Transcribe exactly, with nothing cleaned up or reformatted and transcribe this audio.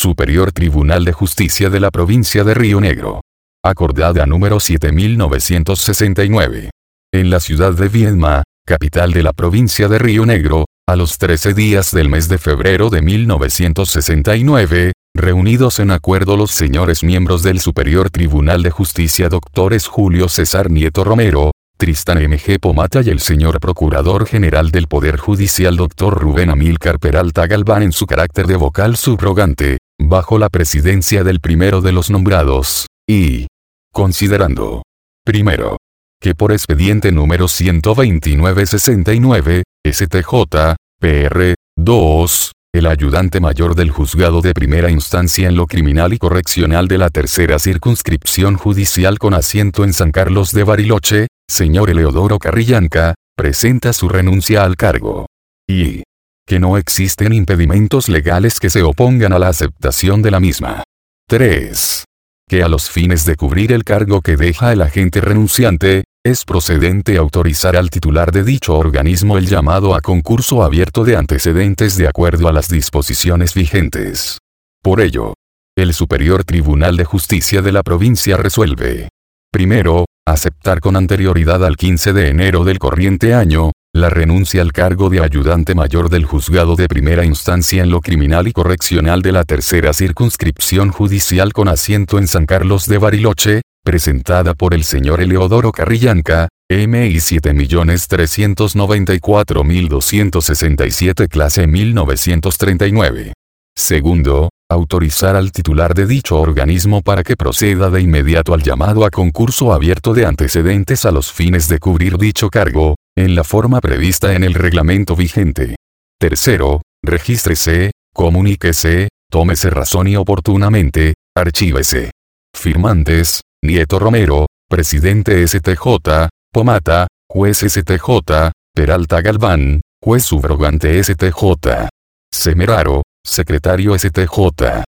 Superior Tribunal de Justicia de la Provincia de Río Negro. Acordada número siete mil novecientos sesenta y nueve. En la ciudad de Viedma, capital de la provincia de Río Negro, a los trece días del mes de febrero de mil novecientos sesenta y nueve, reunidos en acuerdo los señores miembros del Superior Tribunal de Justicia doctores Julio César Nieto Romero, Tristán M. G. Pomata y el señor Procurador General del Poder Judicial doctor Rubén Amílcar Peralta Galván en su carácter de vocal subrogante, bajo la presidencia del primero de los nombrados, y considerando, primero, que por expediente número ciento veintinueve sesenta y nueve, S T J, P R, dos, el ayudante mayor del juzgado de primera instancia en lo criminal y correccional de la tercera circunscripción judicial con asiento en San Carlos de Bariloche, señor Eleodoro Carrillanca, presenta su renuncia al cargo. Y que no existen impedimentos legales que se opongan a la aceptación de la misma. tres. Que a los fines de cubrir el cargo que deja el agente renunciante, es procedente autorizar al titular de dicho organismo el llamado a concurso abierto de antecedentes de acuerdo a las disposiciones vigentes. Por ello, el Superior Tribunal de Justicia de la provincia resuelve: primero, aceptar con anterioridad al quince de enero del corriente año, la renuncia al cargo de ayudante mayor del juzgado de primera instancia en lo criminal y correccional de la tercera circunscripción judicial con asiento en San Carlos de Bariloche, presentada por el señor Eleodoro Carrillanca, M I siete millones trescientos noventa y cuatro mil doscientos sesenta y siete clase mil novecientos treinta y nueve. Segundo, autorizar al titular de dicho organismo para que proceda de inmediato al llamado a concurso abierto de antecedentes a los fines de cubrir dicho cargo, en la forma prevista en el reglamento vigente. Tercero, regístrese, comuníquese, tómese razón y oportunamente, archívese. Firmantes: Nieto Romero, presidente S T J, Pomata, juez S T J, Peralta Galván, juez subrogante S T J. Semeraro, secretario S T J.